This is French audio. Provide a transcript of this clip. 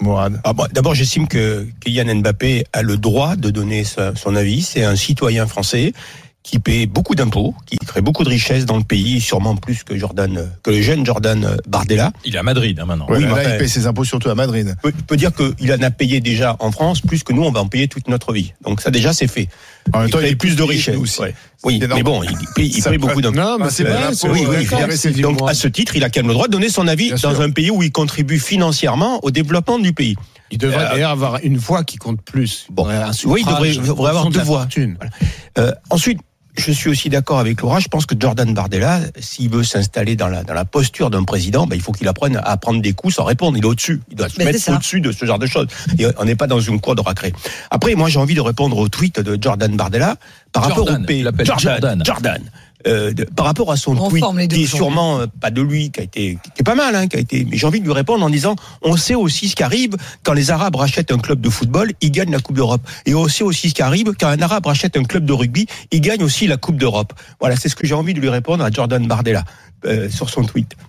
Mourad? D'abord, j'estime que Kylian Mbappé a le droit de donner son avis. C'est un citoyen français qui paie beaucoup d'impôts, qui crée beaucoup de richesses dans le pays, sûrement plus que le jeune Jordan Bardella. Il est à Madrid maintenant. Oui, mais là, il paie ses impôts surtout à Madrid. On peut dire qu'il en a payé déjà en France plus que nous, on va en payer toute notre vie. Donc ça déjà, c'est fait. En même temps, il crée est plus de richesses. Ouais. Oui, mais bon, il paye beaucoup d'impôts. Non, mais c'est vrai. Donc à ce titre, il a quand même le droit de donner son avis dans un pays où il contribue financièrement au développement du pays. Il devrait d'ailleurs avoir une voix qui compte plus. Oui, il devrait avoir deux voix. Voilà. Ensuite, je suis aussi d'accord avec Laura. Je pense que Jordan Bardella, s'il veut s'installer dans la posture d'un président, il faut qu'il apprenne à prendre des coups sans répondre. Il est au-dessus. Il doit se mettre au-dessus de ce genre de choses. Et on n'est pas dans une cour de récré. Après, moi, j'ai envie de répondre au tweet de Jordan Bardella par rapport au pays. Jordan. Par rapport à son tweet, qui est sûrement pas de lui, qui est pas mal, mais j'ai envie de lui répondre en disant, on sait aussi ce qui arrive quand les Arabes rachètent un club de football, ils gagnent la Coupe d'Europe. Et on sait aussi ce qui arrive quand un Arabe rachète un club de rugby, il gagne aussi la Coupe d'Europe. Voilà, c'est ce que j'ai envie de lui répondre à Jordan Bardella sur son tweet.